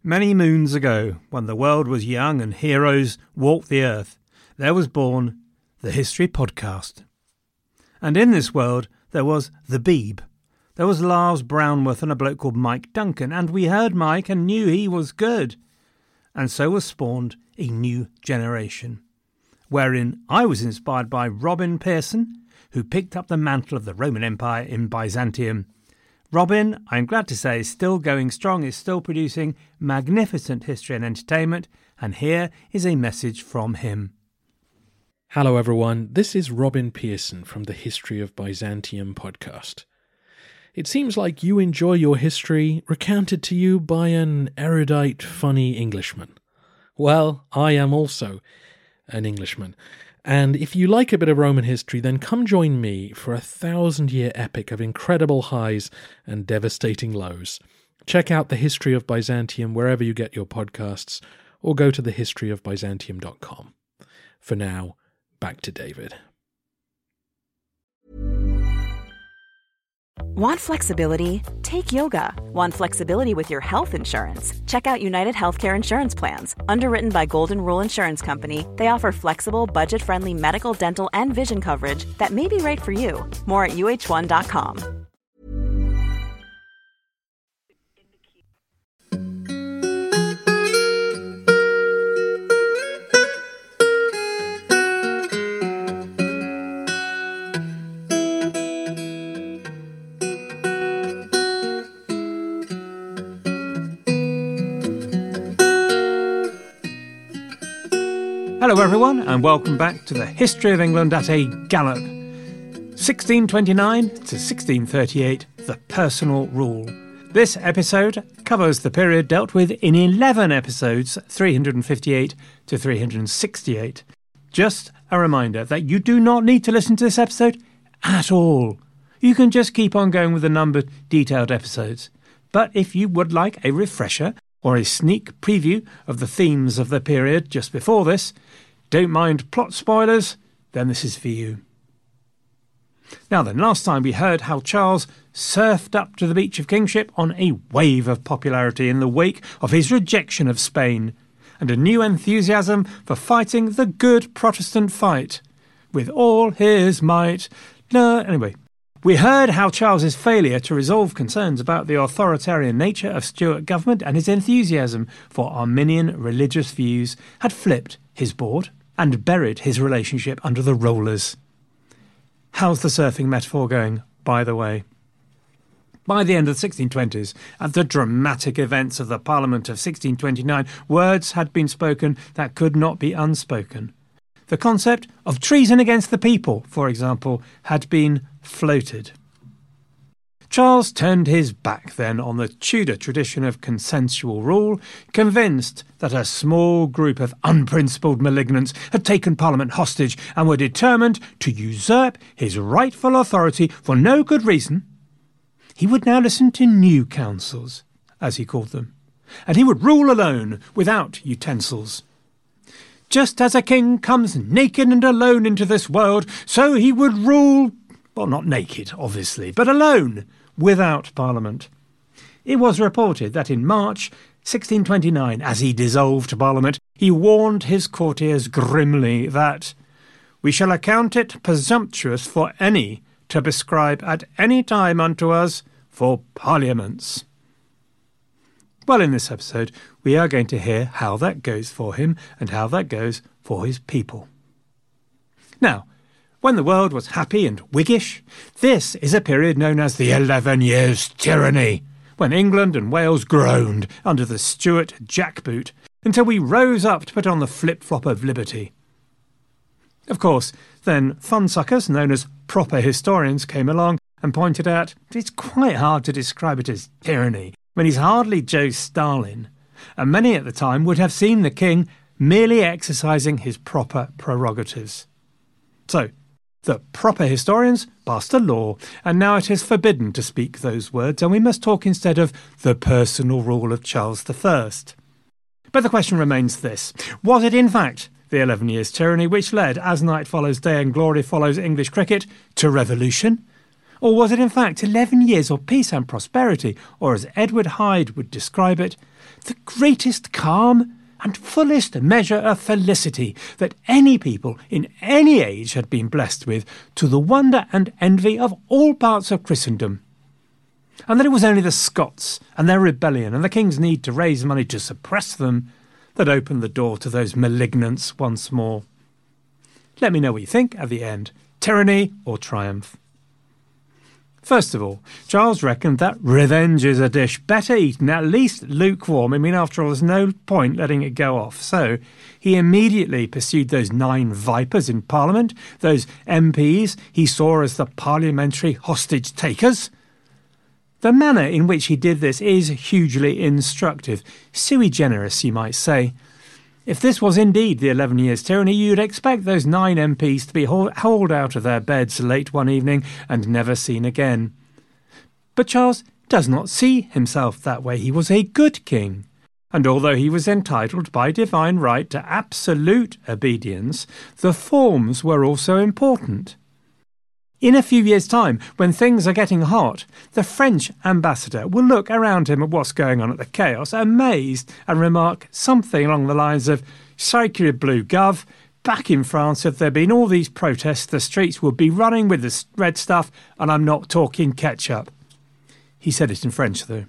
Many moons ago, when the world was young and heroes walked the earth, there was born the History Podcast. And in this world, there was the Beeb. There was Lars Brownworth and a bloke called Mike Duncan, and we heard Mike and knew he was good. And so was spawned a new generation, wherein I was inspired by Robin Pearson, who picked up the mantle of the Roman Empire in Byzantium. Robin, I'm glad to say, is still going strong, is still producing magnificent history and entertainment, and here is a message from him. Hello everyone, this is Robin Pearson from the History of Byzantium podcast. It seems like you enjoy your history recounted to you by an erudite, funny Englishman. Well, I am also an Englishman. And if you like a bit of Roman history, then come join me for a 1,000-year epic of incredible highs and devastating lows. Check out The History of Byzantium wherever you get your podcasts, or go to thehistoryofbyzantium.com. For now, back to David. Want flexibility? Take yoga. Want flexibility with your health insurance? Check out United Healthcare Insurance Plans. Underwritten by Golden Rule Insurance Company, they offer flexible, budget-friendly medical, dental, and vision coverage that may be right for you. More at uh1.com. Hello everyone, and welcome back to the History of England at a Gallop. 1629 to 1638, the personal rule. This episode covers the period dealt with in 11 episodes, 358 to 368. Just a reminder that you do not need to listen to this episode at all. You can just keep on going with the numbered, detailed episodes. But if you would like a refresher, or a sneak preview of the themes of the period just before this, don't mind plot spoilers, then this is for you. Now then, last time we heard how Charles surfed up to the beach of kingship on a wave of popularity in the wake of his rejection of Spain, and a new enthusiasm for fighting the good Protestant fight, with all his might. Anyway, we heard how Charles's failure to resolve concerns about the authoritarian nature of Stuart government and his enthusiasm for Arminian religious views had flipped his board and buried his relationship under the rollers. How's the surfing metaphor going, by the way? By the end of the 1620s, at the dramatic events of the Parliament of 1629, words had been spoken that could not be unspoken. The concept of treason against the people, for example, had been floated. Charles turned his back then on the Tudor tradition of consensual rule, convinced that a small group of unprincipled malignants had taken Parliament hostage and were determined to usurp his rightful authority for no good reason. He would now listen to new councils, as he called them, and he would rule alone, without utensils. Just as a king comes naked and alone into this world, so he would rule, well, not naked, obviously, but alone, without Parliament. It was reported that in March 1629, as he dissolved Parliament, he warned his courtiers grimly that "we shall account it presumptuous for any to prescribe at any time unto us for parliaments." Well, in this episode, we are going to hear how that goes for him and how that goes for his people. Now, when the world was happy and Whiggish, this is a period known as the 11 Years' Tyranny, when England and Wales groaned under the Stuart jackboot until we rose up to put on the flip-flop of liberty. Of course, then funsuckers known as proper historians came along and pointed out it's quite hard to describe it as tyranny when he's hardly Joe Stalin, and many at the time would have seen the king merely exercising his proper prerogatives. So, the proper historians passed a law, and now it is forbidden to speak those words, and we must talk instead of the personal rule of Charles I. But the question remains this: was it in fact the 11 Years' Tyranny which led, as night follows day and glory follows English cricket, to revolution? Or was it in fact 11 years of peace and prosperity, or as Edward Hyde would describe it, the greatest calm and fullest measure of felicity that any people in any age had been blessed with, to the wonder and envy of all parts of Christendom? And that it was only the Scots and their rebellion and the king's need to raise money to suppress them that opened the door to those malignants once more. Let me know what you think at the end. Tyranny or triumph? First of all, Charles reckoned that revenge is a dish better eaten at least lukewarm. I mean, after all, there's no point letting it go off. So he immediately pursued those 9 vipers in Parliament, those MPs he saw as the parliamentary hostage takers. The manner in which he did this is hugely instructive, sui generis, you might say. If this was indeed the 11 years' tyranny, you'd expect those 9 MPs to be hauled out of their beds late one evening and never seen again. But Charles does not see himself that way. He was a good king. And although he was entitled by divine right to absolute obedience, the forms were also important. In a few years' time, when things are getting hot, the French ambassador will look around him at what's going on at the chaos, amazed, and remark something along the lines of, "Sacre bleu, Gov, back in France, if there'd been all these protests, the streets would be running with the red stuff, and I'm not talking ketchup." He said it in French, though.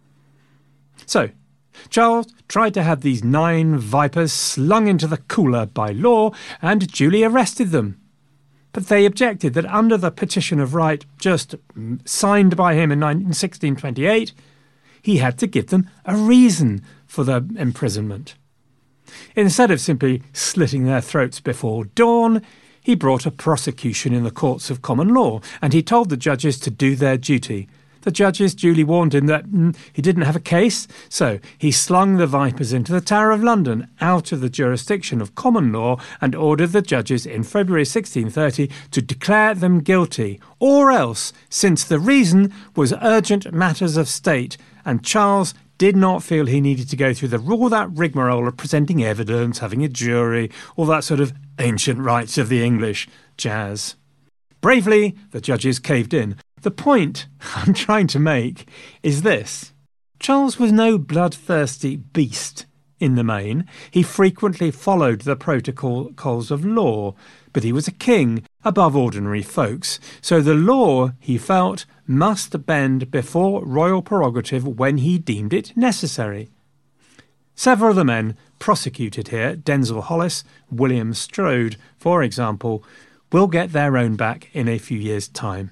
So, Charles tried to have these 9 vipers slung into the cooler by law and duly arrested them. But they objected that under the Petition of Right, just signed by him in 1628, he had to give them a reason for their imprisonment. Instead of simply slitting their throats before dawn, he brought a prosecution in the courts of common law, and he told the judges to do their duty. The judges duly warned him that he didn't have a case, so he slung the vipers into the Tower of London, out of the jurisdiction of common law, and ordered the judges in February 1630 to declare them guilty, or else, since the reason was urgent matters of state, and Charles did not feel he needed to go through all that rigmarole of presenting evidence, having a jury, all that sort of ancient rights of the English jazz. Bravely, the judges caved in. The point I'm trying to make is this. Charles was no bloodthirsty beast in the main. He frequently followed the protocols of law, but he was a king above ordinary folks, so the law, he felt, must bend before royal prerogative when he deemed it necessary. Several of the men prosecuted here, Denzil Hollis, William Strode, for example, will get their own back in a few years' time.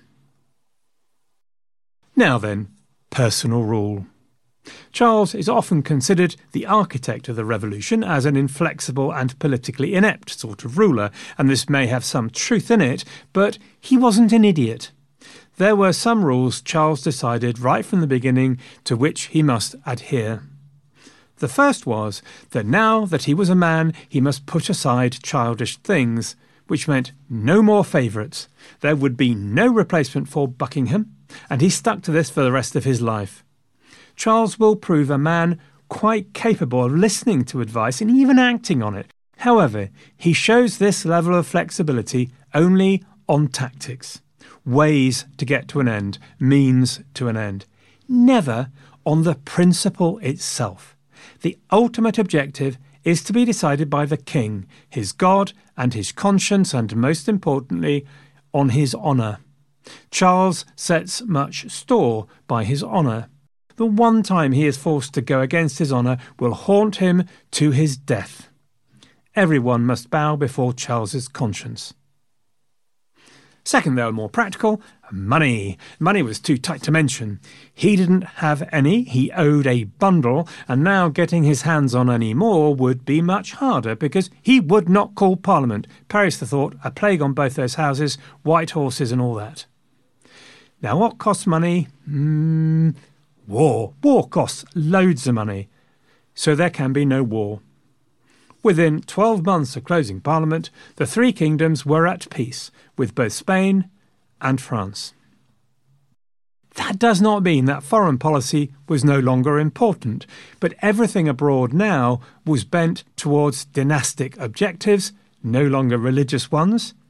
Now then, personal rule. Charles is often considered the architect of the revolution as an inflexible and politically inept sort of ruler, and this may have some truth in it, but he wasn't an idiot. There were some rules Charles decided right from the beginning to which he must adhere. The first was that now that he was a man, he must put aside childish things, which meant no more favourites. There would be no replacement for Buckingham, and he stuck to this for the rest of his life. Charles will prove a man quite capable of listening to advice and even acting on it. However, he shows this level of flexibility only on tactics, ways to get to an end, means to an end, never on the principle itself. The ultimate objective is to be decided by the king, his God and his conscience, and most importantly, on his honour. Charles sets much store by his honour. The one time he is forced to go against his honour will haunt him to his death. Everyone must bow before Charles's conscience. Second, though, more practical, money. Money was too tight to mention. He didn't have any, he owed a bundle, and now getting his hands on any more would be much harder because he would not call Parliament. Perish the thought, a plague on both those houses, white horses and all that. Now, what costs money? War. War costs loads of money. So there can be no war. Within 12 months of closing Parliament, the three kingdoms were at peace with both Spain and France. That does not mean that foreign policy was no longer important, but everything abroad now was bent towards dynastic objectives, no longer religious ones.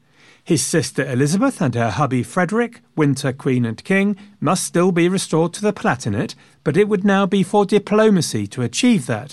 His sister Elizabeth and her hubby Frederick, Winter Queen and King, must still be restored to the Palatinate, but it would now be for diplomacy to achieve that.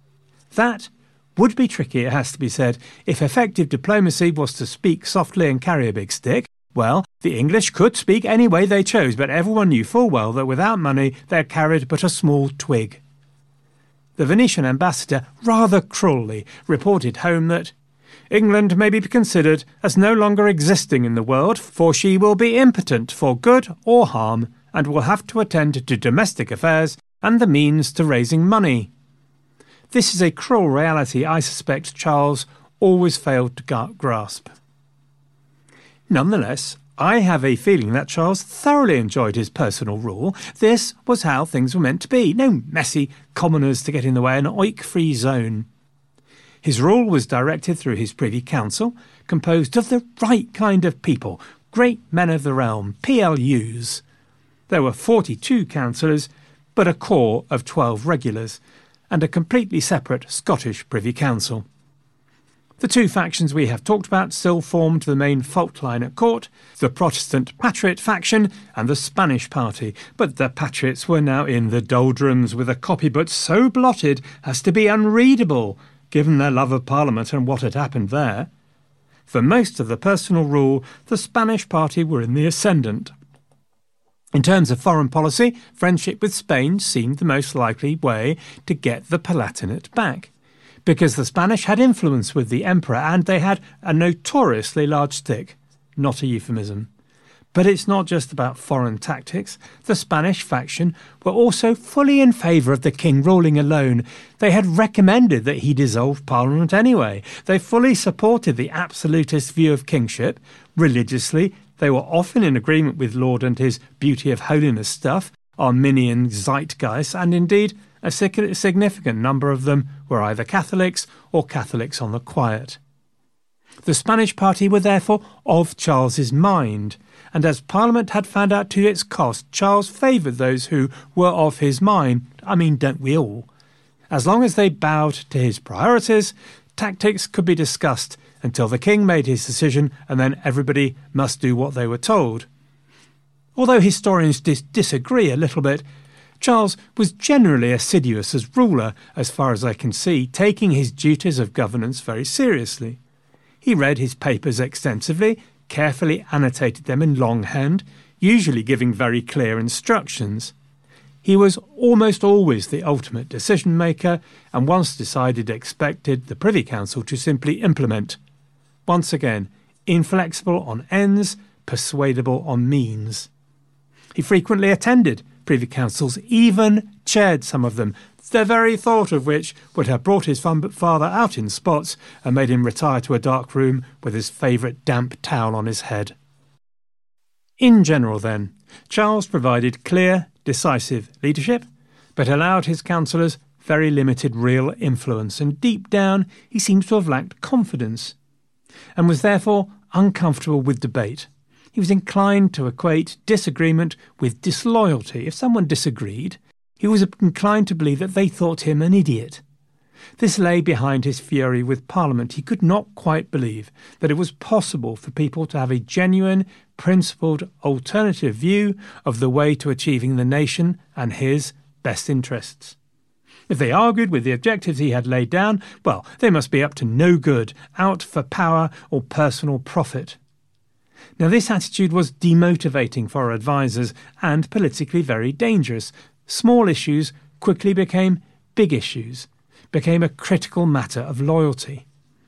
That would be tricky, it has to be said. If effective diplomacy was to speak softly and carry a big stick, well, the English could speak any way they chose, but everyone knew full well that without money they carried but a small twig. The Venetian ambassador rather cruelly reported home that England may be considered as no longer existing in the world, for she will be impotent for good or harm, and will have to attend to domestic affairs and the means to raising money. This is a cruel reality I suspect Charles always failed to grasp. Nonetheless, I have a feeling that Charles thoroughly enjoyed his personal rule. This was how things were meant to be. No messy commoners to get in the way, an oik-free zone. His rule was directed through his Privy Council, composed of the right kind of people, great men of the realm, PLUs. There were 42 councillors, but a corps of 12 regulars, and a completely separate Scottish Privy Council. The two factions we have talked about still formed the main fault line at court, the Protestant Patriot faction and the Spanish party, but the Patriots were now in the doldrums with a copybook so blotted as to be unreadable, given their love of Parliament and what had happened there. For most of the personal rule, the Spanish party were in the ascendant. In terms of foreign policy, friendship with Spain seemed the most likely way to get the Palatinate back, because the Spanish had influence with the emperor and they had a notoriously large stick, not a euphemism. But it's not just about foreign tactics. The Spanish faction were also fully in favour of the king ruling alone. They had recommended that he dissolve Parliament anyway. They fully supported the absolutist view of kingship. Religiously, they were often in agreement with Laud and his beauty of holiness stuff, Arminian zeitgeist, and indeed a significant number of them were either Catholics or Catholics on the quiet. The Spanish party were therefore of Charles's mind, and as Parliament had found out to its cost, Charles favoured those who were of his mind. I mean, don't we all? As long as they bowed to his priorities, tactics could be discussed until the king made his decision, and then everybody must do what they were told. Although historians disagree a little bit, Charles was generally assiduous as ruler, as far as I can see, taking his duties of governance very seriously. He read his papers extensively, carefully annotated them in longhand, usually giving very clear instructions. He was almost always the ultimate decision-maker, and once decided expected the Privy Council to simply implement. Once again, inflexible on ends, persuadable on means. He frequently attended Privy Councils, even chaired some of them, the very thought of which would have brought his father out in spots and made him retire to a dark room with his favourite damp towel on his head. In general, then, Charles provided clear, decisive leadership, but allowed his councillors very limited real influence, and deep down he seems to have lacked confidence, and was therefore uncomfortable with debate. He was inclined to equate disagreement with disloyalty. If someone disagreed, he was inclined to believe that they thought him an idiot. This lay behind his fury with Parliament. He could not quite believe that it was possible for people to have a genuine, principled, alternative view of the way to achieving the nation and his best interests. If they argued with the objectives he had laid down, well, they must be up to no good, out for power or personal profit. Now, this attitude was demotivating for advisers and politically very dangerous. Small issues quickly became big issues, became a critical matter of loyalty.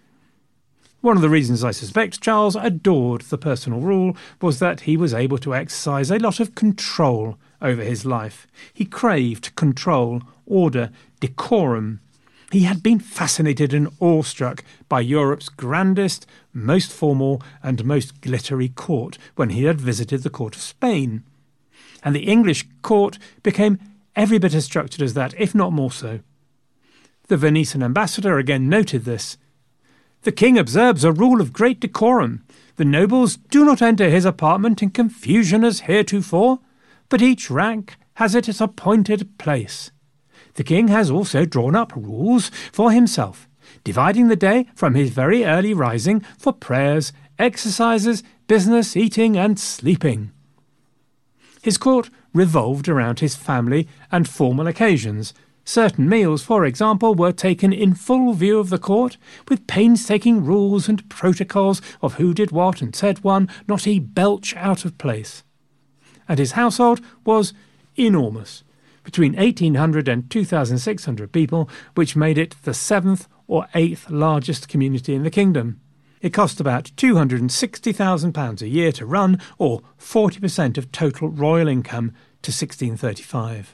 One of the reasons I suspect Charles adored the personal rule was that he was able to exercise a lot of control over his life. He craved control, order, decorum. He had been fascinated and awestruck by Europe's grandest, most formal and most glittery court when he had visited the court of Spain. And the English court became every bit as structured as that, if not more so. The Venetian ambassador again noted this. The king observes a rule of great decorum. The nobles do not enter his apartment in confusion as heretofore, but each rank has its appointed place. The king has also drawn up rules for himself, dividing the day from his very early rising for prayers, exercises, business, eating and sleeping. His court revolved around his family and formal occasions. Certain meals, for example, were taken in full view of the court, with painstaking rules and protocols of who did what and said one, not a belch out of place. And his household was enormous, between 1,800 and 2,600 people, which made it the 7th or 8th largest community in the kingdom. It cost about £260,000 a year to run, or 40% of total royal income to 1635.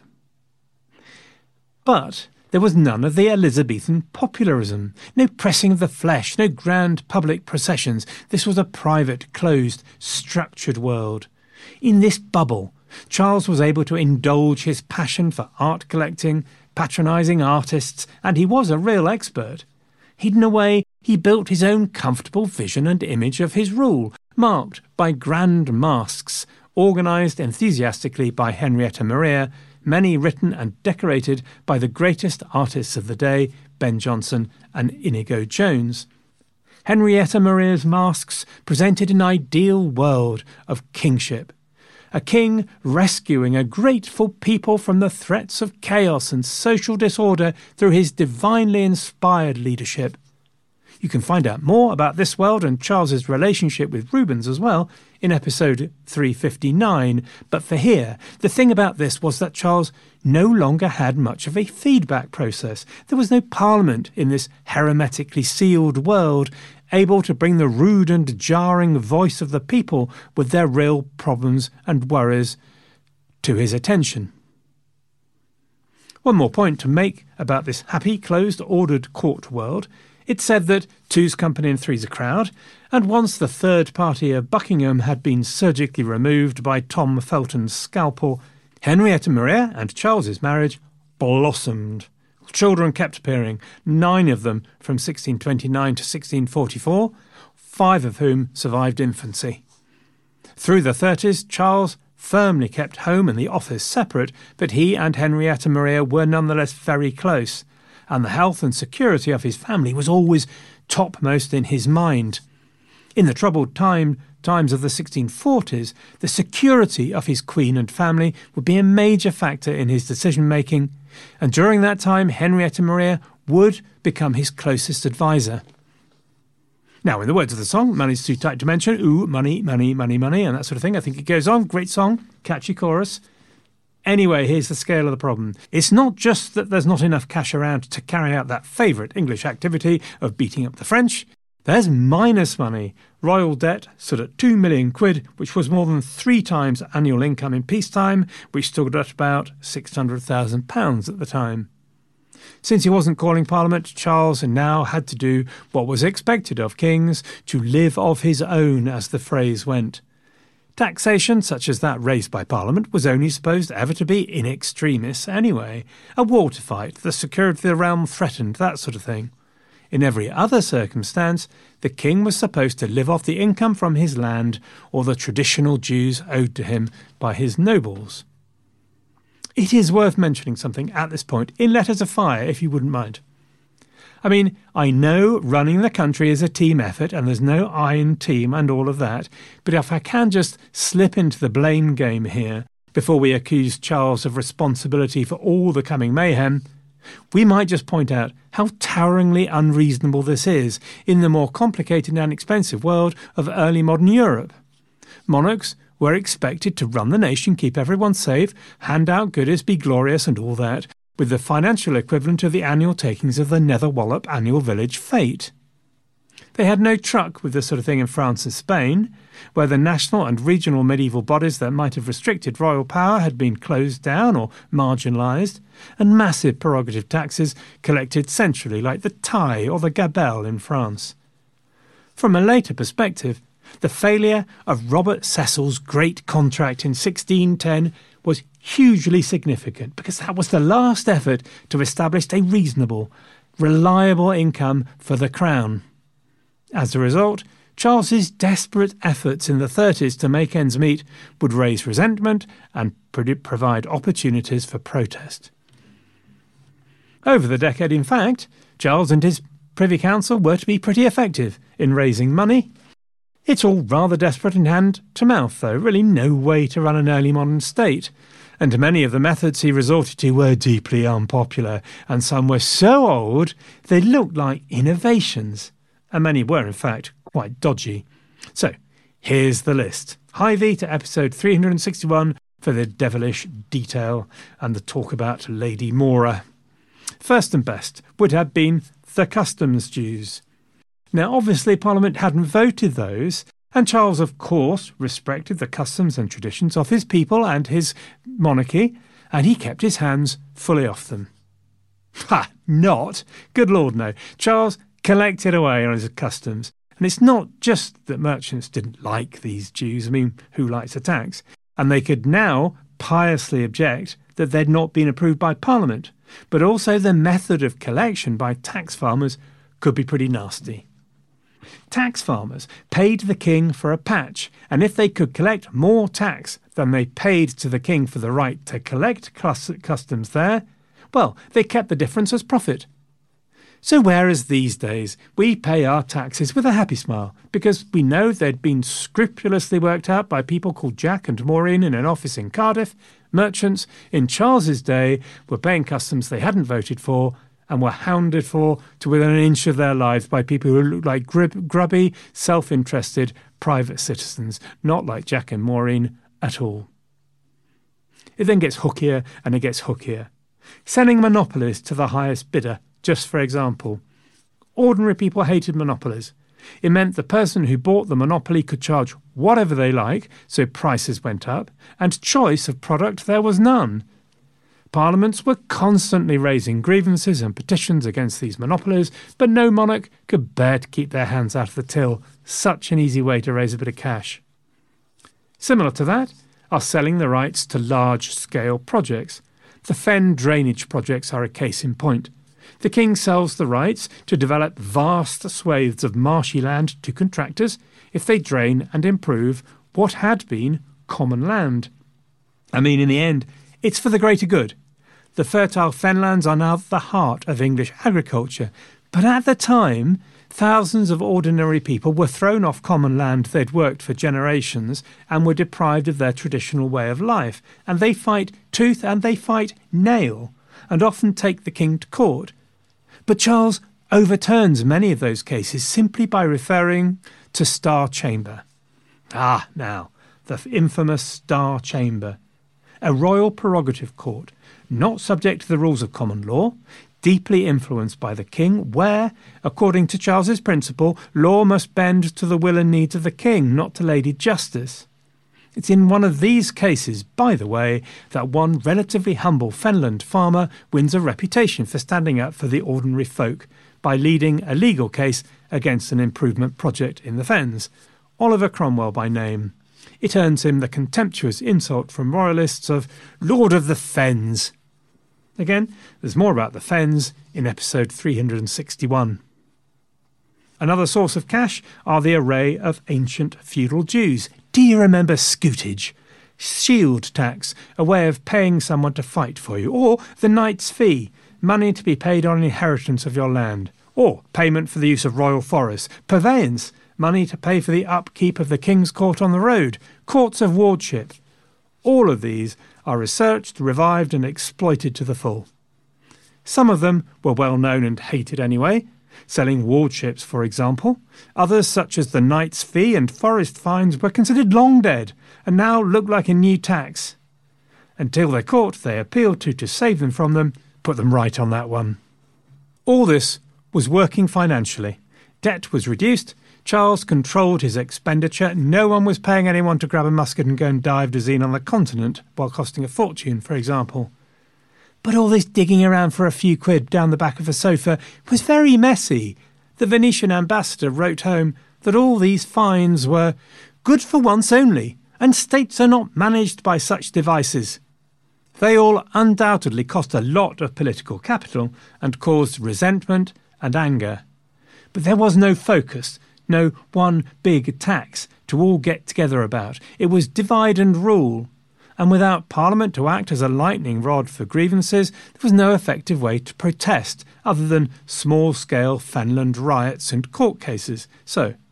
But there was none of the Elizabethan popularism, no pressing of the flesh, no grand public processions. This was a private, closed, structured world. In this bubble, Charles was able to indulge his passion for art collecting, patronising artists, and he was a real expert. Hidden away, he built his own comfortable vision and image of his rule, marked by grand masques, organised enthusiastically by Henrietta Maria, many written and decorated by the greatest artists of the day, Ben Jonson and Inigo Jones. Henrietta Maria's masques presented an ideal world of kingship. A king rescuing a grateful people from the threats of chaos and social disorder through his divinely inspired leadership. You can find out more about this world and Charles's relationship with Rubens as well in episode 359, but for here, the thing about this was that Charles no longer had much of a feedback process. There was no parliament in this hermetically sealed world, able to bring the rude and jarring voice of the people with their real problems and worries to his attention. One more point to make about this happy, closed, ordered court world. It said that two's company and three's a crowd, and once the third party of Buckingham had been surgically removed by Tom Felton's scalpel, Henrietta Maria and Charles's marriage blossomed. Children kept appearing, 9 of them from 1629 to 1644, 5 of whom survived infancy. Through the 30s, Charles firmly kept home and the office separate, but he and Henrietta Maria were nonetheless very close, and the health and security of his family was always topmost in his mind. In the troubled times of the 1640s, the security of his queen and family would be a major factor in his decision-making, and during that time Henrietta Maria would become his closest advisor. Now, in the words of the song, money's too tight to mention, ooh, money, money, money, money, and that sort of thing. I think it goes on. Great song, catchy chorus. Anyway, here's the scale of the problem. It's not just that there's not enough cash around to carry out that favourite English activity of beating up the French. There's minus money. Royal debt stood at £2 million, which was more than 3 times annual income in peacetime, which stood at about £600,000 at the time. Since he wasn't calling Parliament, Charles now had to do what was expected of kings, to live of his own, as the phrase went. Taxation, such as that raised by Parliament, was only supposed ever to be in extremis anyway. A war to fight, the security of the realm threatened, that sort of thing. In every other circumstance, the king was supposed to live off the income from his land or the traditional dues owed to him by his nobles. It is worth mentioning something at this point, in letters of fire, if you wouldn't mind. I mean, I know running the country is a team effort and there's no iron team and all of that, but if I can just slip into the blame game here before we accuse Charles of responsibility for all the coming mayhem, we might just point out how toweringly unreasonable this is in the more complicated and expensive world of early modern Europe. Monarchs were expected to run the nation, keep everyone safe, hand out goodies, be glorious and all that, with the financial equivalent of the annual takings of the Netherwallop annual village fete. They had no truck with this sort of thing in France and Spain, where the national and regional medieval bodies that might have restricted royal power had been closed down or marginalised, and massive prerogative taxes collected centrally like the taille or the gabelle in France. From a later perspective, the failure of Robert Cecil's great contract in 1610 was hugely significant because that was the last effort to establish a reasonable, reliable income for the crown. As a result, Charles's desperate efforts in the 30s to make ends meet would raise resentment and provide opportunities for protest. Over the decade, in fact, Charles and his Privy Council were to be pretty effective in raising money. It's all rather desperate and hand-to-mouth, though, really no way to run an early modern state. And many of the methods he resorted to were deeply unpopular, and some were so old they looked like innovations, and many were, in fact, quite dodgy. So, here's the list. High V to episode 361 for the devilish detail and the talk about Lady Mora. First and best would have been the customs dues. Now, obviously, Parliament hadn't voted those, and Charles, of course, respected the customs and traditions of his people and his monarchy, and he kept his hands fully off them. Ha! Not! Good Lord, no. Charles collected away on his customs. And it's not just that merchants didn't like these dues. I mean, who likes a tax? And they could now piously object that they'd not been approved by Parliament. But also the method of collection by tax farmers could be pretty nasty. Tax farmers paid the king for a patch, and if they could collect more tax than they paid to the king for the right to collect customs there, well, they kept the difference as profit. So whereas these days we pay our taxes with a happy smile because we know they'd been scrupulously worked out by people called Jack and Maureen in an office in Cardiff, merchants in Charles's day were paying customs they hadn't voted for and were hounded for to within an inch of their lives by people who looked like grubby, self-interested private citizens, not like Jack and Maureen at all. It then gets hookier and it gets hookier. Selling monopolies to the highest bidder, just for example. Ordinary people hated monopolies. It meant the person who bought the monopoly could charge whatever they like, so prices went up, and choice of product there was none. Parliaments were constantly raising grievances and petitions against these monopolies, but no monarch could bear to keep their hands out of the till. Such an easy way to raise a bit of cash. Similar to that are selling the rights to large-scale projects. The fen drainage projects are a case in point. The king sells the rights to develop vast swathes of marshy land to contractors if they drain and improve what had been common land. I mean, in the end, it's for the greater good. The fertile fenlands are now the heart of English agriculture, but at the time, thousands of ordinary people were thrown off common land they'd worked for generations and were deprived of their traditional way of life, and they fight tooth and they fight nail, and often take the king to court. But Charles overturns many of those cases simply by referring to Star Chamber. Now, the infamous Star Chamber. A royal prerogative court, not subject to the rules of common law, deeply influenced by the king, where, according to Charles's principle, law must bend to the will and needs of the king, not to Lady Justice. It's in one of these cases, by the way, that one relatively humble Fenland farmer wins a reputation for standing up for the ordinary folk by leading a legal case against an improvement project in the Fens, Oliver Cromwell by name. It earns him the contemptuous insult from royalists of Lord of the Fens. Again, there's more about the Fens in episode 361. Another source of cash are the array of ancient feudal dues. Do you remember scutage? Shield tax, a way of paying someone to fight for you. Or the knight's fee, money to be paid on inheritance of your land. Or payment for the use of royal forests. Purveyance, money to pay for the upkeep of the King's Court on the road, courts of wardship. All of these are researched, revived and exploited to the full. Some of them were well known and hated anyway, selling wardships for example. Others, such as the knight's fee and forest fines, were considered long dead and now look like a new tax. Until their court they appealed to save them from them, put them right on that one. All this was working financially. Debt was reduced. Charles controlled his expenditure. No one was paying anyone to grab a musket and go and dive Dezeen on the continent, while costing a fortune, for example. But all this digging around for a few quid down the back of a sofa was very messy. The Venetian ambassador wrote home that all these fines were good for once only, and states are not managed by such devices. They all undoubtedly cost a lot of political capital and caused resentment and anger. But there was no focus, no one big tax to all get together about. It was divide and rule. And without Parliament to act as a lightning rod for grievances, there was no effective way to protest other than small-scale Fenland riots and court cases. So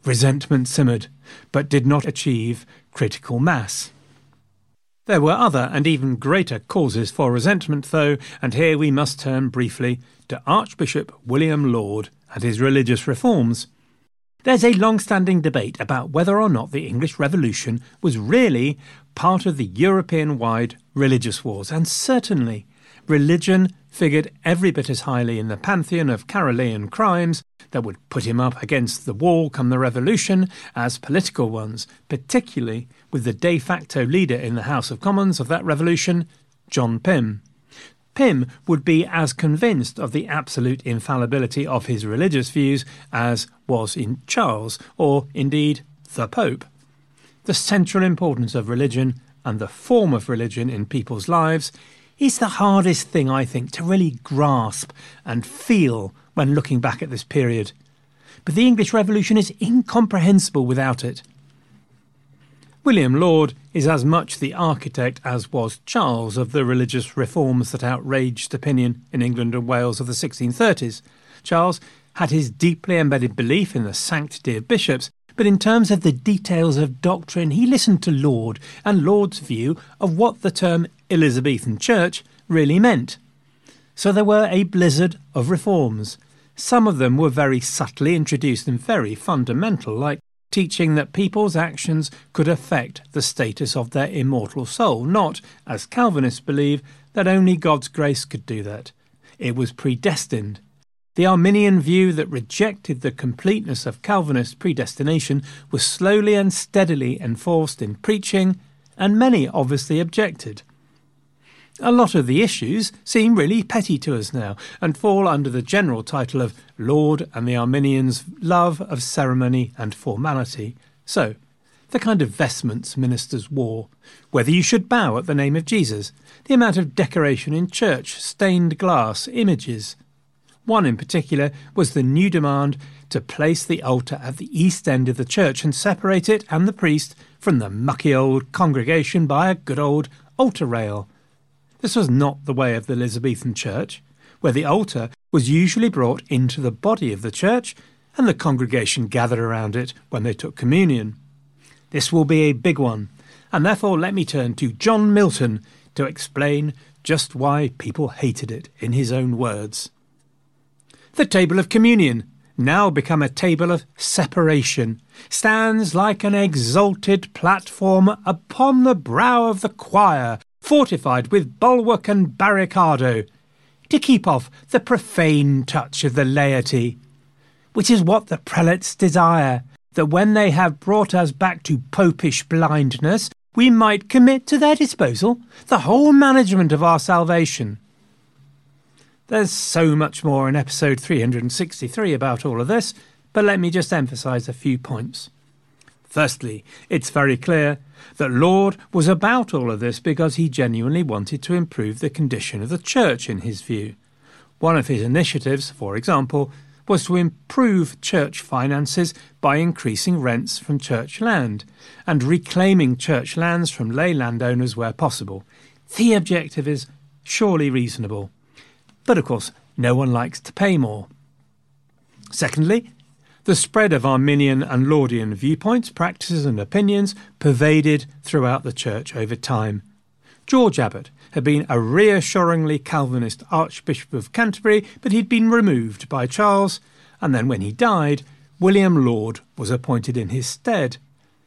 resentment simmered, but did not achieve critical mass. There were other and even greater causes for resentment, though, and here we must turn briefly to Archbishop William Laud and his religious reforms. There's a long-standing debate about whether or not the English Revolution was really part of the European-wide religious wars, and certainly religion figured every bit as highly in the pantheon of Carolean crimes that would put him up against the wall come the Revolution as political ones, particularly with the de facto leader in the House of Commons of that revolution, John Pym. Pym would be as convinced of the absolute infallibility of his religious views as was in Charles, or indeed the Pope. The central importance of religion and the form of religion in people's lives is the hardest thing, I think, to really grasp and feel when looking back at this period. But the English Revolution is incomprehensible without it. William Laud is as much the architect as was Charles of the religious reforms that outraged opinion in England and Wales of the 1630s. Charles had his deeply embedded belief in the sanctity of bishops, but in terms of the details of doctrine, he listened to Laud and Laud's view of what the term Elizabethan Church really meant. So there were a blizzard of reforms. Some of them were very subtly introduced and very fundamental, like teaching that people's actions could affect the status of their immortal soul, not, as Calvinists believe, that only God's grace could do that. It was predestined. The Arminian view that rejected the completeness of Calvinist predestination was slowly and steadily enforced in preaching, and many obviously objected. A lot of the issues seem really petty to us now and fall under the general title of Laud and the Arminians' love of ceremony and formality. So, the kind of vestments ministers wore, whether you should bow at the name of Jesus, the amount of decoration in church, stained glass, images. One in particular was the new demand to place the altar at the east end of the church and separate it and the priest from the mucky old congregation by a good old altar rail. This was not the way of the Elizabethan Church, where the altar was usually brought into the body of the church and the congregation gathered around it when they took communion. This will be a big one, and therefore let me turn to John Milton to explain just why people hated it in his own words. The table of communion, now become a table of separation, stands like an exalted platform upon the brow of the choir, fortified with bulwark and barricado, to keep off the profane touch of the laity, which is what the prelates desire, that when they have brought us back to popish blindness, we might commit to their disposal the whole management of our salvation. There's so much more in episode 363 about all of this, but let me just emphasise a few points. Firstly, it's very clear that Laud was about all of this because he genuinely wanted to improve the condition of the church in his view. One of his initiatives, for example, was to improve church finances by increasing rents from church land and reclaiming church lands from lay landowners where possible. The objective is surely reasonable, but of course no one likes to pay more. Secondly, the spread of Arminian and Laudian viewpoints, practices and opinions pervaded throughout the church over time. George Abbot had been a reassuringly Calvinist Archbishop of Canterbury, but he'd been removed by Charles, and then when he died, William Laud was appointed in his stead.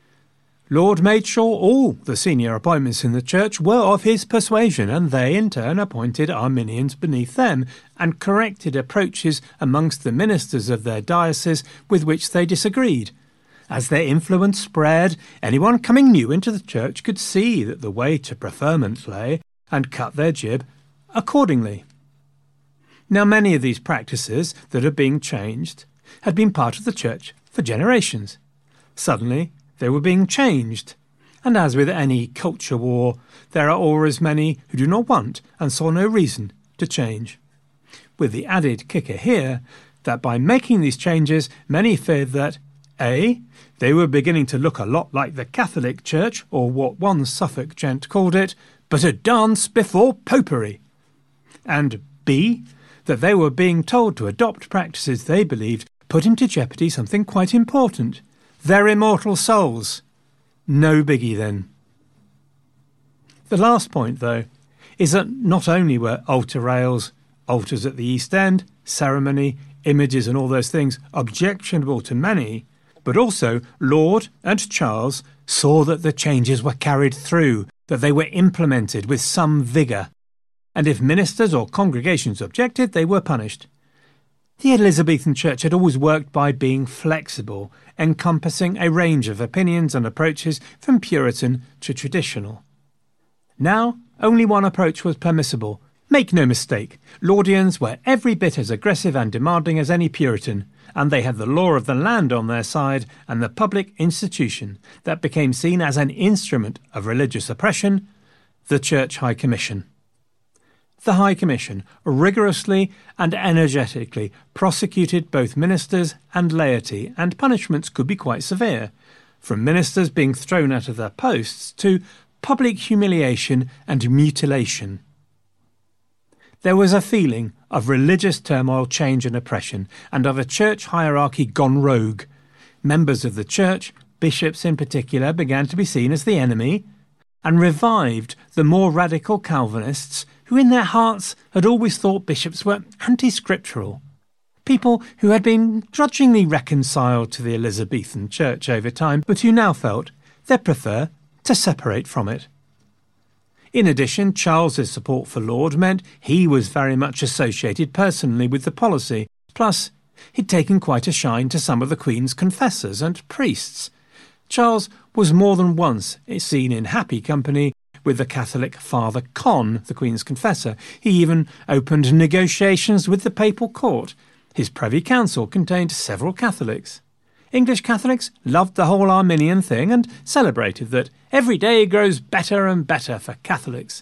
Laud made sure all the senior appointments in the church were of his persuasion, and they in turn appointed Arminians beneath them and corrected approaches amongst the ministers of their diocese with which they disagreed. As their influence spread, anyone coming new into the church could see that the way to preferment lay and cut their jib accordingly. Now, many of these practices that are being changed had been part of the church for generations. Suddenly, they were being changed, and as with any culture war, there are always many who do not want and saw no reason to change. With the added kicker here that by making these changes, many feared that A. They were beginning to look a lot like the Catholic Church, or what one Suffolk gent called it, but a dance before popery, and B. That they were being told to adopt practices they believed put into jeopardy something quite important, Their immortal souls. No biggie then. The last point, though, is that not only were altar rails, altars at the East End, ceremony, images and all those things objectionable to many, but also Laud and Charles saw that the changes were carried through, that they were implemented with some vigour, and if ministers or congregations objected, they were punished. The Elizabethan Church had always worked by being flexible, encompassing a range of opinions and approaches from Puritan to traditional. Now, only one approach was permissible. Make no mistake, Laudians were every bit as aggressive and demanding as any Puritan, and they had the law of the land on their side and the public institution that became seen as an instrument of religious oppression, the Church High Commission. The High Commission rigorously and energetically prosecuted both ministers and laity, and punishments could be quite severe, from ministers being thrown out of their posts to public humiliation and mutilation. There was a feeling of religious turmoil, change and oppression, and of a church hierarchy gone rogue. Members of the church, bishops in particular, began to be seen as the enemy, and revived the more radical Calvinists who in their hearts had always thought bishops were anti-scriptural, people who had been grudgingly reconciled to the Elizabethan Church over time, but who now felt they'd prefer to separate from it. In addition, Charles's support for Laud meant he was very much associated personally with the policy, plus he'd taken quite a shine to some of the Queen's confessors and priests. Charles was more than once seen in happy company with the Catholic Father Con, the Queen's confessor. He even opened negotiations with the papal court. His Privy Council contained several Catholics. English Catholics loved the whole Arminian thing and celebrated that every day grows better and better for Catholics.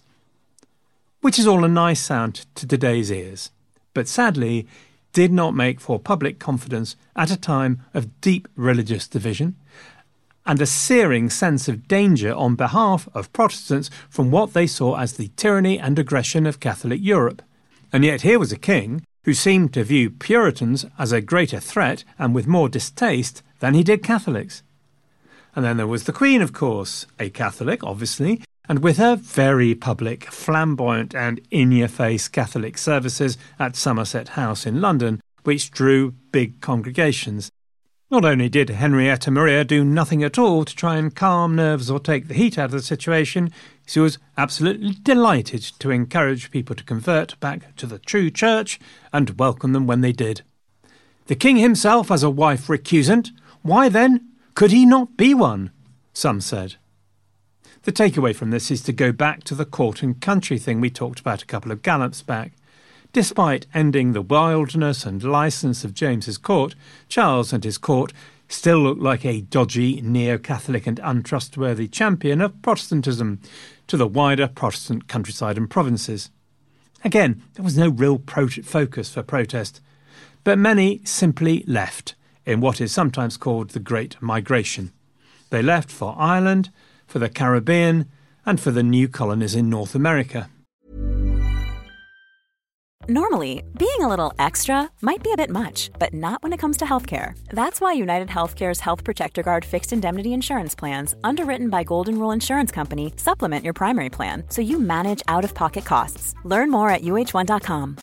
Which is all a nice sound to today's ears, but sadly did not make for public confidence at a time of deep religious division and a searing sense of danger on behalf of Protestants from what they saw as the tyranny and aggression of Catholic Europe. And yet here was a king who seemed to view Puritans as a greater threat and with more distaste than he did Catholics. And then there was the Queen, of course, a Catholic, obviously, and with her very public, flamboyant and in-your-face Catholic services at Somerset House in London, which drew big congregations. Not only did Henrietta Maria do nothing at all to try and calm nerves or take the heat out of the situation, she was absolutely delighted to encourage people to convert back to the true church and welcome them when they did. The king himself as a wife recusant, why then could he not be one? Some said. The takeaway from this is to go back to the court and country thing we talked about a couple of gallops back. Despite ending the wildness and licence of James's court, Charles and his court still looked like a dodgy, neo-Catholic and untrustworthy champion of Protestantism to the wider Protestant countryside and provinces. Again, there was no real focus for protest, but many simply left in what is sometimes called the Great Migration. They left for Ireland, for the Caribbean, and for the new colonies in North America. Normally, being a little extra might be a bit much, but not when it comes to healthcare. That's why United Healthcare's Health Protector Guard fixed indemnity insurance plans, underwritten by Golden Rule Insurance Company, supplement your primary plan so you manage out-of-pocket costs. Learn more at uh1.com.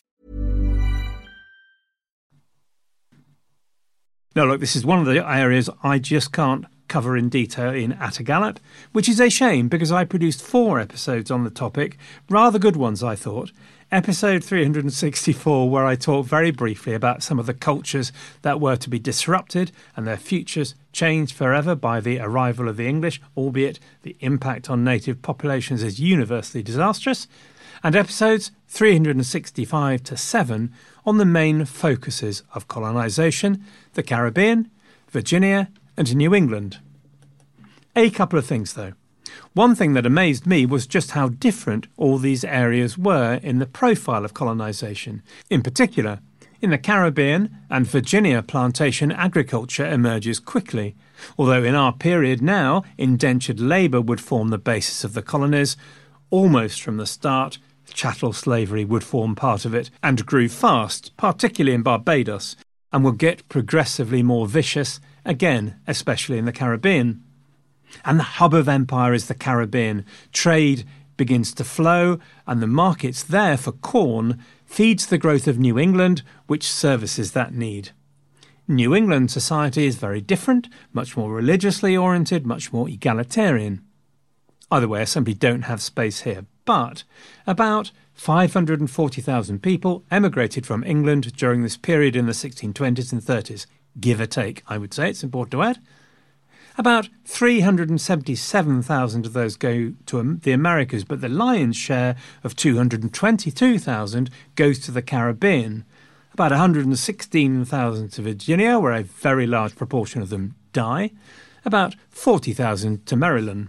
Now, look, this is one of the areas I just can't cover in detail in At a Gallop, which is a shame because I produced 4 episodes on the topic, rather good ones, I thought. Episode 364, where I talk very briefly about some of the cultures that were to be disrupted and their futures changed forever by the arrival of the English, albeit the impact on native populations is universally disastrous, and episodes 365 to 7 on the main focuses of colonisation, the Caribbean, Virginia and New England. A couple of things, though. One thing that amazed me was just how different all these areas were in the profile of colonisation. In particular, in the Caribbean and Virginia, plantation agriculture emerges quickly, although in our period now, indentured labour would form the basis of the colonies. Almost from the start, chattel slavery would form part of it and grew fast, particularly in Barbados, and will get progressively more vicious, again, especially in the Caribbean. And the hub of empire is the Caribbean. Trade begins to flow, and the markets there for corn feeds the growth of New England, which services that need. New England society is very different, much more religiously oriented, much more egalitarian. Either way, I simply don't have space here, but about 540,000 people emigrated from England during this period in the 1620s and 30s, give or take, I would say, it's important to add. About 377,000 of those go to the Americas, but the lion's share of 222,000 goes to the Caribbean. About 116,000 to Virginia, where a very large proportion of them die. About 40,000 to Maryland.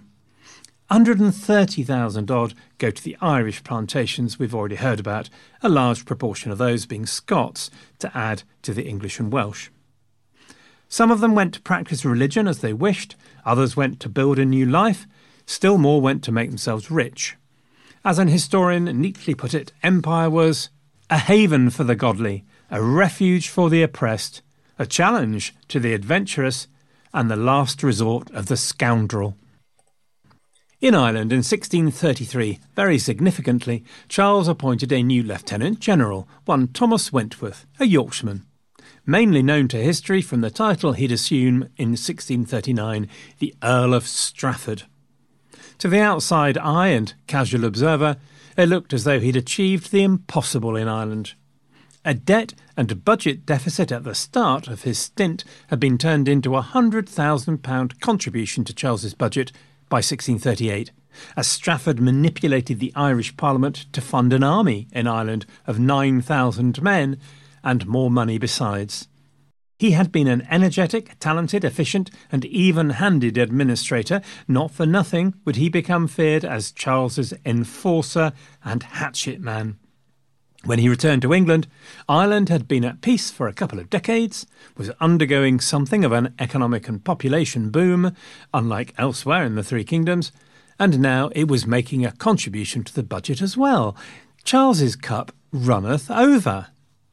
130,000 odd go to the Irish plantations we've already heard about, a large proportion of those being Scots, to add to the English and Welsh. Some of them went to practice religion as they wished, others went to build a new life, still more went to make themselves rich. As an historian neatly put it, empire was a haven for the godly, a refuge for the oppressed, a challenge to the adventurous, and the last resort of the scoundrel. In Ireland in 1633, very significantly, Charles appointed a new lieutenant general, one Thomas Wentworth, a Yorkshireman. Mainly known to history from the title he'd assume in 1639, the Earl of Strafford. To the outside eye and casual observer, it looked as though he'd achieved the impossible in Ireland. A debt and budget deficit at the start of his stint had been turned into a £100,000 contribution to Charles's budget by 1638, as Strafford manipulated the Irish Parliament to fund an army in Ireland of 9,000 men, and more money besides. He had been an energetic, talented, efficient and even-handed administrator. Not for nothing would he become feared as Charles's enforcer and hatchet man. When he returned to England, Ireland had been at peace for a couple of decades, was undergoing something of an economic and population boom, unlike elsewhere in the Three Kingdoms, and now it was making a contribution to the budget as well. Charles's cup runneth over.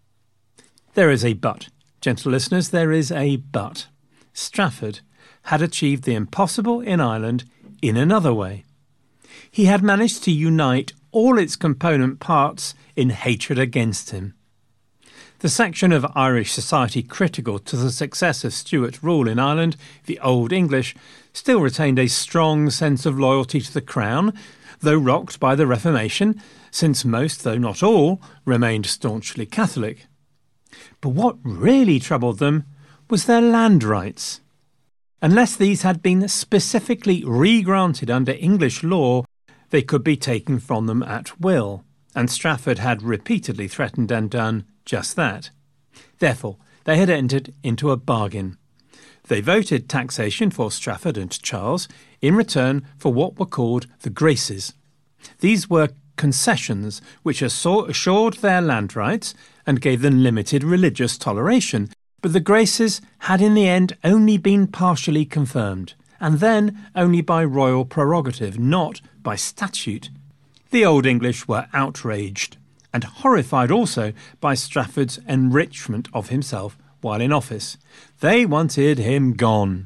There is a but. Gentle listeners, there is a but. Strafford had achieved the impossible in Ireland in another way. He had managed to unite all its component parts in hatred against him. The section of Irish society critical to the success of Stuart rule in Ireland, the Old English, still retained a strong sense of loyalty to the Crown, though rocked by the Reformation, since most, though not all, remained staunchly Catholic. But what really troubled them was their land rights. Unless these had been specifically re-granted under English law, they could be taken from them at will, and Strafford had repeatedly threatened and done just that. Therefore, they had entered into a bargain. They voted taxation for Strafford and Charles in return for what were called the Graces. These were concessions which assured their land rights and gave them limited religious toleration, but the Graces had in the end only been partially confirmed, and then only by royal prerogative, not by statute. The Old English were outraged, and horrified also by Strafford's enrichment of himself while in office. They wanted him gone.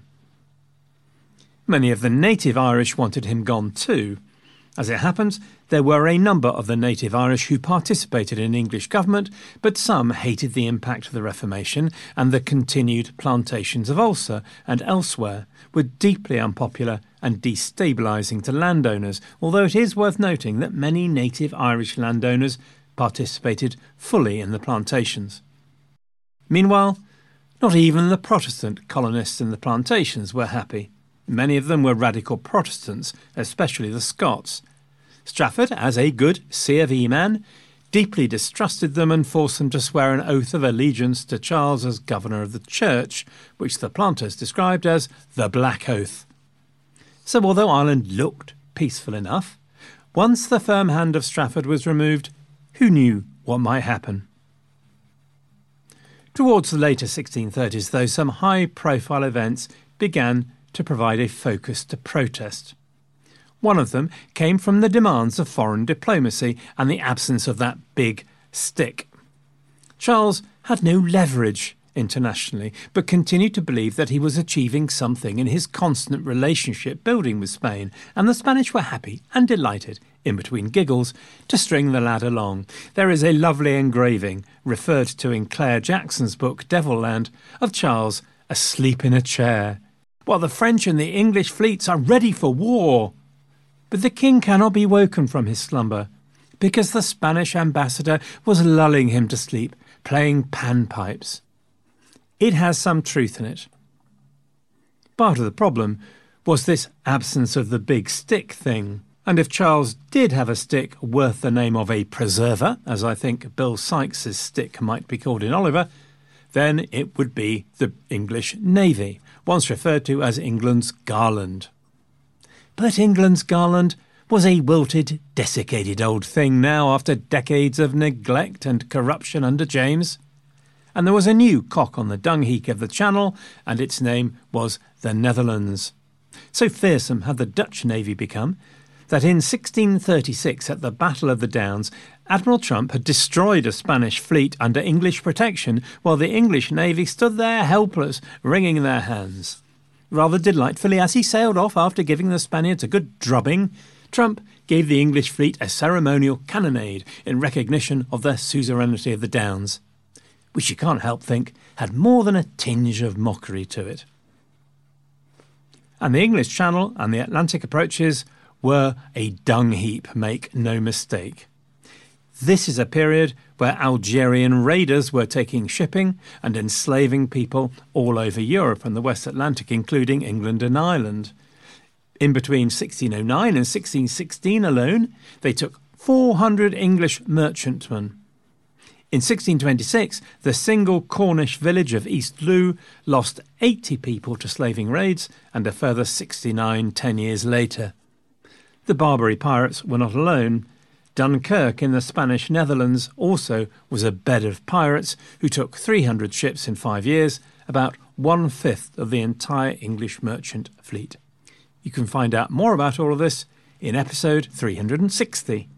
Many of the native Irish wanted him gone too. As it happens, there were a number of the native Irish who participated in English government, but some hated the impact of the Reformation, and the continued plantations of Ulster and elsewhere were deeply unpopular and destabilising to landowners, although it is worth noting that many native Irish landowners participated fully in the plantations. Meanwhile, not even the Protestant colonists in the plantations were happy. Many of them were radical Protestants, especially the Scots. Strafford, as a good C of E man, deeply distrusted them and forced them to swear an oath of allegiance to Charles as governor of the church, which the planters described as the Black Oath. So although Ireland looked peaceful enough, once the firm hand of Strafford was removed, who knew what might happen? Towards the later 1630s, though, some high-profile events began to provide a focus to protest. One of them came from the demands of foreign diplomacy and the absence of that big stick. Charles had no leverage internationally, but continued to believe that he was achieving something in his constant relationship building with Spain, and the Spanish were happy and delighted, in between giggles, to string the lad along. There is a lovely engraving, referred to in Claire Jackson's book Devil Land, of Charles asleep in a chair, while the French and the English fleets are ready for war. But the king cannot be woken from his slumber, because the Spanish ambassador was lulling him to sleep, playing panpipes. It has some truth in it. Part of the problem was this absence of the big stick thing, and if Charles did have a stick worth the name of a preserver, as I think Bill Sykes' stick might be called in Oliver, then it would be the English Navy, once referred to as England's Garland. But England's Garland was a wilted, desiccated old thing now after decades of neglect and corruption under James. And there was a new cock on the dung heap of the Channel, and its name was the Netherlands. So fearsome had the Dutch Navy become that in 1636 at the Battle of the Downs, Admiral Trump had destroyed a Spanish fleet under English protection while the English Navy stood there helpless, wringing their hands. Rather delightfully, as he sailed off after giving the Spaniards a good drubbing, Trump gave the English fleet a ceremonial cannonade in recognition of their suzerainty of the Downs, which you can't help think had more than a tinge of mockery to it. And the English Channel and the Atlantic approaches were a dung heap, make no mistake. This is a period where Algerian raiders were taking shipping and enslaving people all over Europe and the West Atlantic, including England and Ireland. In between 1609 and 1616 alone, they took 400 English merchantmen. In 1626, the single Cornish village of East Looe lost 80 people to slaving raids, and a further 69 10 years later. The Barbary pirates were not alone. Dunkirk in the Spanish Netherlands also was a bed of pirates who took 300 ships in 5 years, about 1/5 of the entire English merchant fleet. You can find out more about all of this in episode 360.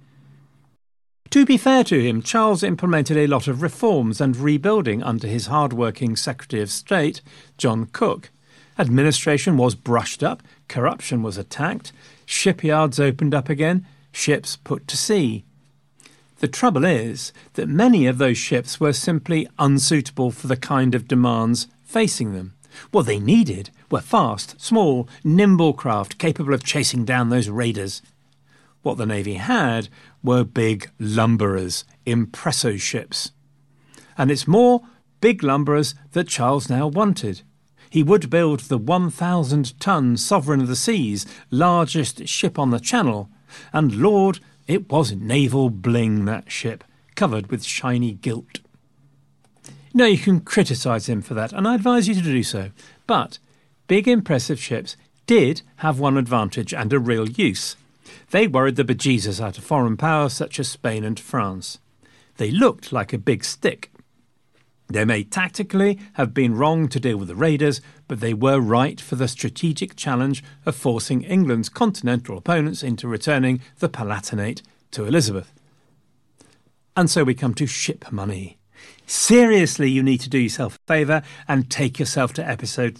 To be fair to him, Charles implemented a lot of reforms and rebuilding under his hard-working Secretary of State, John Cook. Administration was brushed up, corruption was attacked, shipyards opened up again, ships put to sea. The trouble is that many of those ships were simply unsuitable for the kind of demands facing them. What they needed were fast, small, nimble craft capable of chasing down those raiders. What the Navy had were big lumberers, impresso ships. And it's more big lumberers that Charles now wanted. He would build the 1,000-ton Sovereign of the Seas, largest ship on the Channel, and Lord, it was naval bling, that ship, covered with shiny gilt. Now, you can criticise him for that, and I advise you to do so, but big impressive ships did have one advantage and a real use. They worried the bejesus out of foreign powers such as Spain and France. They looked like a big stick. They may tactically have been wrong to deal with the raiders, but they were right for the strategic challenge of forcing England's continental opponents into returning the Palatinate to Elizabeth. And so we come to ship money. Seriously, you need to do yourself a favour and take yourself to episode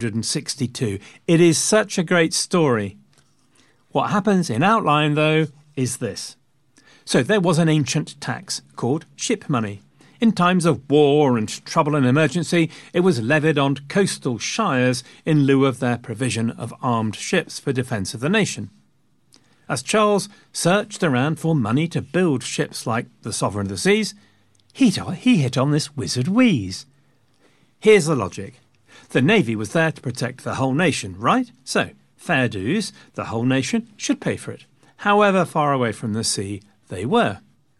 362. It is such a great story. What happens in outline, though, is this. So there was an ancient tax called ship money. In times of war and trouble and emergency, it was levied on coastal shires in lieu of their provision of armed ships for defence of the nation. As Charles searched around for money to build ships like the Sovereign of the Seas, he hit on this wizard wheeze. Here's the logic. The Navy was there to protect the whole nation, right? So, fair dues, the whole nation should pay for it, however far away from the sea they were.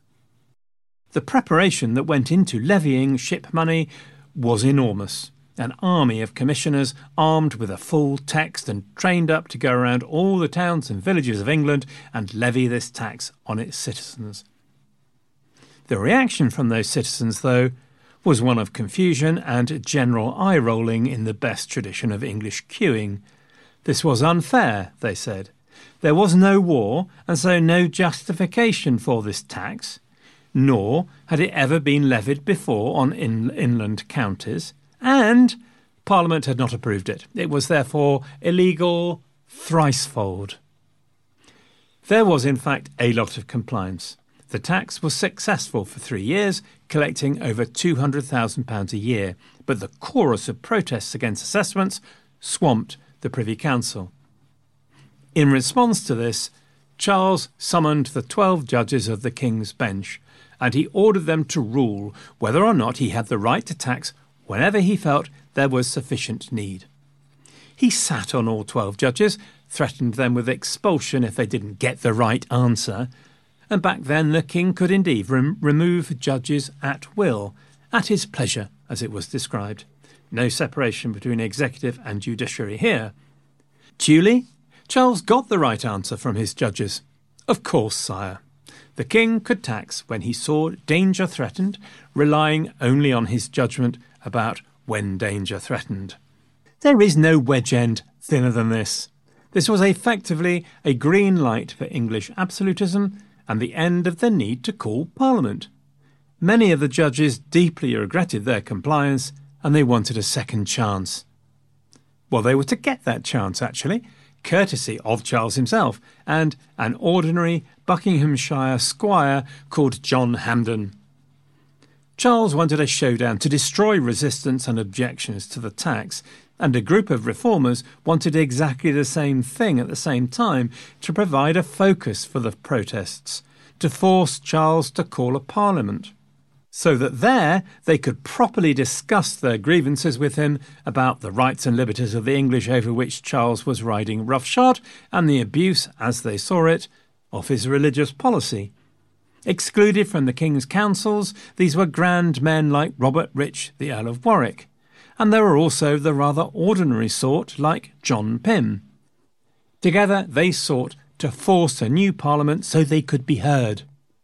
The preparation that went into levying ship money was enormous. An army of commissioners armed with a full text and trained up to go around all the towns and villages of England and levy this tax on its citizens. The reaction from those citizens, though, was one of confusion and general eye-rolling in the best tradition of English queuing. This was unfair, they said. There was no war, and so no justification for this tax, nor had it ever been levied before on inland counties, and Parliament had not approved it. It was therefore illegal thricefold. There was, in fact, a lot of compliance. The tax was successful for 3 years, collecting over £200,000 a year, but the chorus of protests against assessments swamped the Privy Council. In response to this, Charles summoned the 12 judges of the King's Bench, and he ordered them to rule whether or not he had the right to tax whenever he felt there was sufficient need. He sat on all 12 judges, threatened them with expulsion if they didn't get the right answer, and back then the king could indeed remove judges at will, at his pleasure, as it was described. No separation between executive and judiciary here. Duly, Charles got the right answer from his judges. Of course, sire. The king could tax when he saw danger threatened, relying only on his judgment about when danger threatened. There is no wedge end thinner than this. This was effectively a green light for English absolutism and the end of the need to call Parliament. Many of the judges deeply regretted their compliance and they wanted a second chance. Well, they were to get that chance, actually, courtesy of Charles himself and an ordinary Buckinghamshire squire called John Hampden. Charles wanted a showdown to destroy resistance and objections to the tax, and a group of reformers wanted exactly the same thing at the same time, to provide a focus for the protests, to force Charles to call a parliament, so that there they could properly discuss their grievances with him about the rights and liberties of the English over which Charles was riding roughshod, and the abuse, as they saw it, of his religious policy. Excluded from the king's councils, these were grand men like Robert Rich, the Earl of Warwick, and there were also the rather ordinary sort like John Pym. Together they sought to force a new parliament so they could be heard.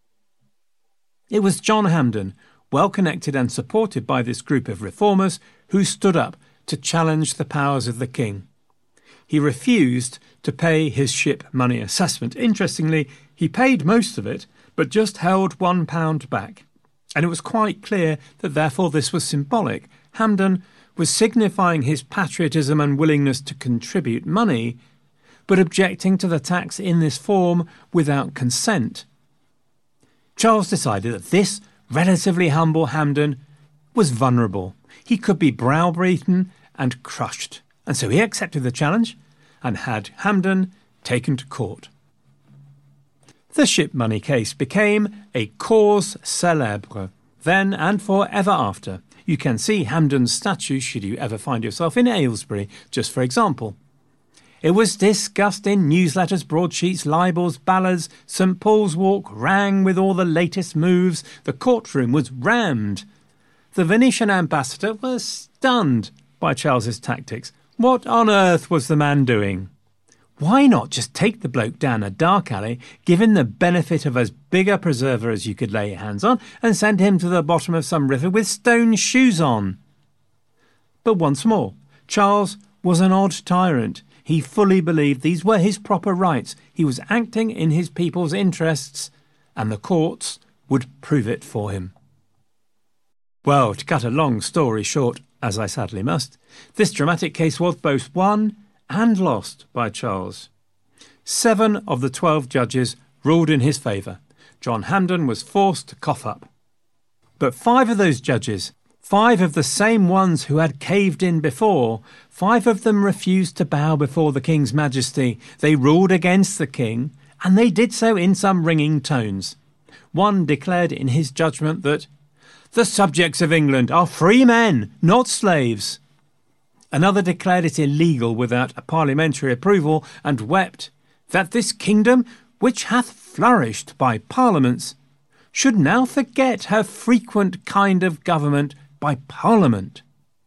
It was John Hampden, well connected and supported by this group of reformers, who stood up to challenge the powers of the king. He refused to pay his ship money assessment. Interestingly, he paid most of it, but just held £1 back. And it was quite clear that therefore this was symbolic. Hampden was signifying his patriotism and willingness to contribute money, but objecting to the tax in this form without consent. Charles decided that this relatively humble Hampden was vulnerable. He could be browbeaten and crushed, and so he accepted the challenge and had Hampden taken to court. The ship money case became a cause célèbre then and for ever after. You can see Hampden's statue should you ever find yourself in Aylesbury, just for example. It was discussed in newsletters, broadsheets, libels, ballads. St Paul's Walk rang with all the latest moves. The courtroom was rammed. The Venetian ambassador was stunned by Charles's tactics. What on earth was the man doing? Why not just take the bloke down a dark alley, give him the benefit of as big a preserver as you could lay your hands on, and send him to the bottom of some river with stone shoes on? But once more, Charles was an odd tyrant. He fully believed these were his proper rights. He was acting in his people's interests, and the courts would prove it for him. Well, to cut a long story short, as I sadly must, this dramatic case was both won and lost by Charles. 7 of the 12 judges ruled in his favour. John Hampden was forced to cough up. But 5 of those judges, 5 of the same ones who had caved in before, 5 of them refused to bow before the King's Majesty. They ruled against the King, and they did so in some ringing tones. One declared in his judgment that the subjects of England are free men, not slaves. Another declared it illegal without a parliamentary approval, and wept that this kingdom, which hath flourished by parliaments, should now forget her frequent kind of government by parliament.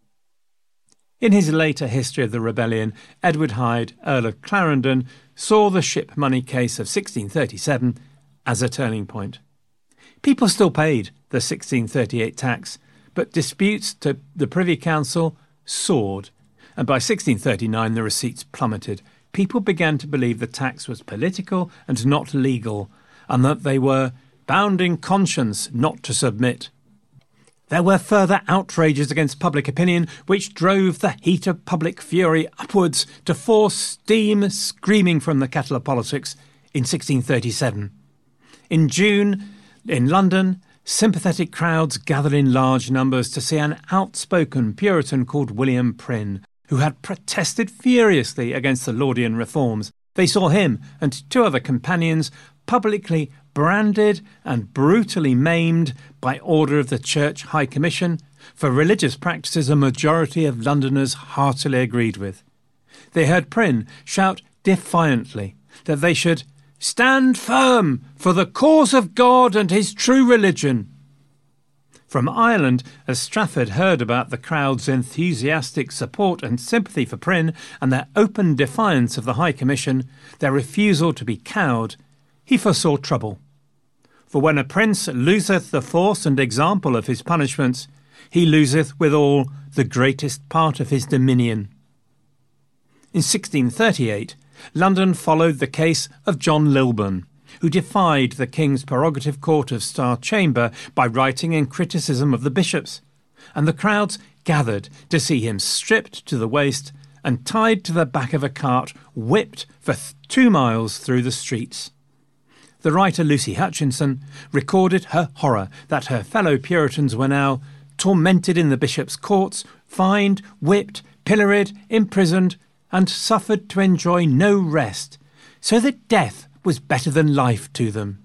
In his later history of the rebellion, Edward Hyde, Earl of Clarendon, saw the ship money case of 1637 as a turning point. People still paid the 1638 tax, but disputes to the Privy Council soared, and by 1639 the receipts plummeted. People began to believe the tax was political and not legal, and that they were bound in conscience not to submit. There were further outrages against public opinion, which drove the heat of public fury upwards to force steam screaming from the kettle of politics in 1637. In June, in London, sympathetic crowds gathered in large numbers to see an outspoken Puritan called William Prynne, who had protested furiously against the Laudian reforms. They saw him and 2 other companions publicly branded and brutally maimed by order of the Church High Commission for religious practices a majority of Londoners heartily agreed with. They heard Prynne shout defiantly that they should stand firm for the cause of God and his true religion. From Ireland, as Strafford heard about the crowd's enthusiastic support and sympathy for Prynne and their open defiance of the High Commission, their refusal to be cowed, he foresaw trouble. For when a prince loseth the force and example of his punishments, he loseth withal the greatest part of his dominion. In 1638, London followed the case of John Lilburne, who defied the King's prerogative court of Star Chamber by writing in criticism of the bishops, and the crowds gathered to see him stripped to the waist and tied to the back of a cart, whipped for 2 miles through the streets. The writer Lucy Hutchinson recorded her horror that her fellow Puritans were now tormented in the bishop's courts, fined, whipped, pilloried, imprisoned, and suffered to enjoy no rest, so that death was better than life to them.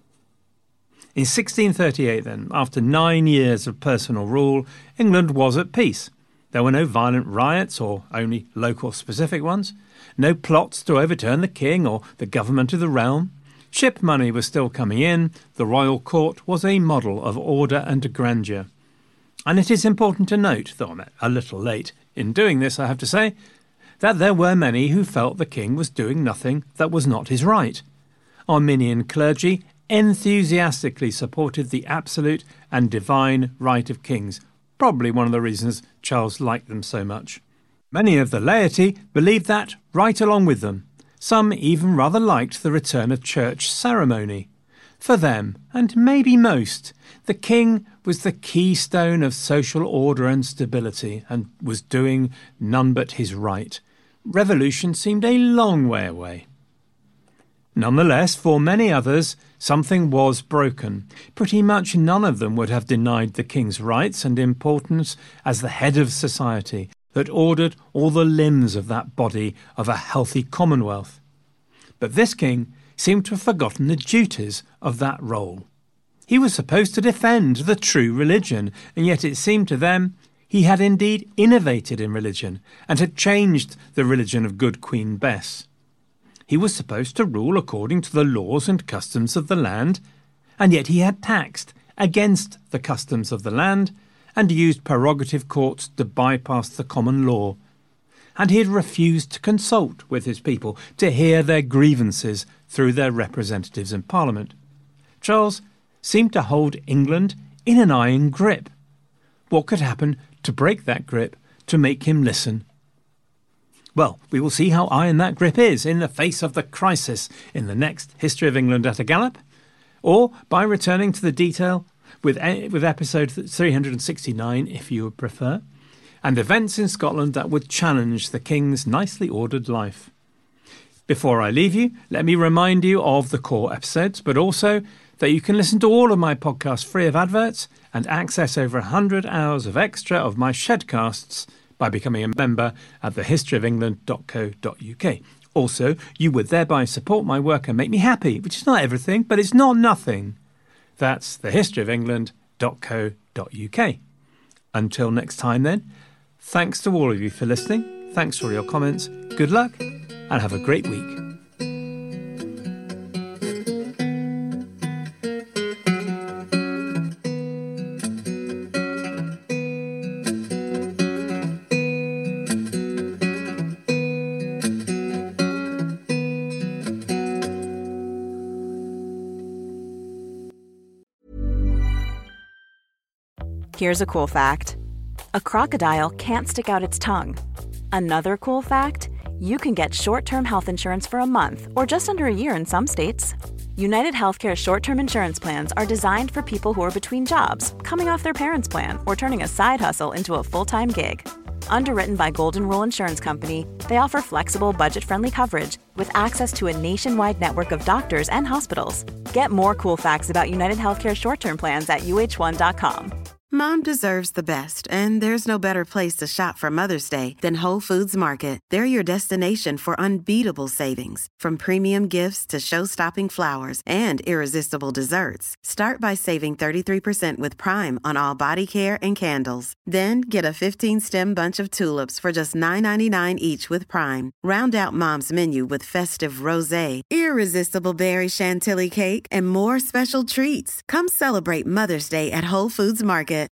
In 1638, then, after 9 years of personal rule, England was at peace. There were no violent riots, or only local specific ones, no plots to overturn the king or the government of the realm. Ship money was still coming in. The royal court was a model of order and grandeur. And it is important to note, though I'm a little late in doing this, I have to say, that there were many who felt the king was doing nothing that was not his right. Arminian clergy enthusiastically supported the absolute and divine right of kings, probably one of the reasons Charles liked them so much. Many of the laity believed that right along with them. Some even rather liked the return of church ceremony. For them, and maybe most, the king was the keystone of social order and stability, and was doing none but his right. Revolution seemed a long way away. Nonetheless, for many others, something was broken. Pretty much none of them would have denied the king's rights and importance as the head of society that ordered all the limbs of that body of a healthy commonwealth. But this king seemed to have forgotten the duties of that role. He was supposed to defend the true religion, and yet it seemed to them he had indeed innovated in religion and had changed the religion of good Queen Bess. He was supposed to rule according to the laws and customs of the land, and yet he had taxed against the customs of the land and used prerogative courts to bypass the common law. And he had refused to consult with his people, to hear their grievances through their representatives in Parliament. Charles seemed to hold England in an iron grip. What could happen to break that grip, to make him listen? Well, we will see how iron that grip is in the face of the crisis in the next History of England at a Gallop, or by returning to the detail with episode 369, if you would prefer, and events in Scotland that would challenge the king's nicely ordered life. Before I leave you, let me remind you of the core episodes, but also that you can listen to all of my podcasts free of adverts and access over 100 hours of extra of my Shedcasts by becoming a member at thehistoryofengland.co.uk. Also, you would thereby support my work and make me happy, which is not everything, but it's not nothing. That's thehistoryofengland.co.uk. Until next time then, thanks to all of you for listening, thanks for your comments, good luck, and have a great week. Here's a cool fact. A crocodile can't stick out its tongue. Another cool fact, you can get short-term health insurance for a month or just under a year in some states. United Healthcare short-term insurance plans are designed for people who are between jobs, coming off their parents' plan, or turning a side hustle into a full-time gig. Underwritten by Golden Rule Insurance Company, they offer flexible, budget-friendly coverage with access to a nationwide network of doctors and hospitals. Get more cool facts about United Healthcare short-term plans at uh1.com. Mom deserves the best, and there's no better place to shop for Mother's Day than Whole Foods Market. They're your destination for unbeatable savings, from premium gifts to show-stopping flowers and irresistible desserts. Start by saving 33% with Prime on all body care and candles. Then get a 15-stem bunch of tulips for just $9.99 each with Prime. Round out Mom's menu with festive rosé, irresistible berry chantilly cake, and more special treats. Come celebrate Mother's Day at Whole Foods Market.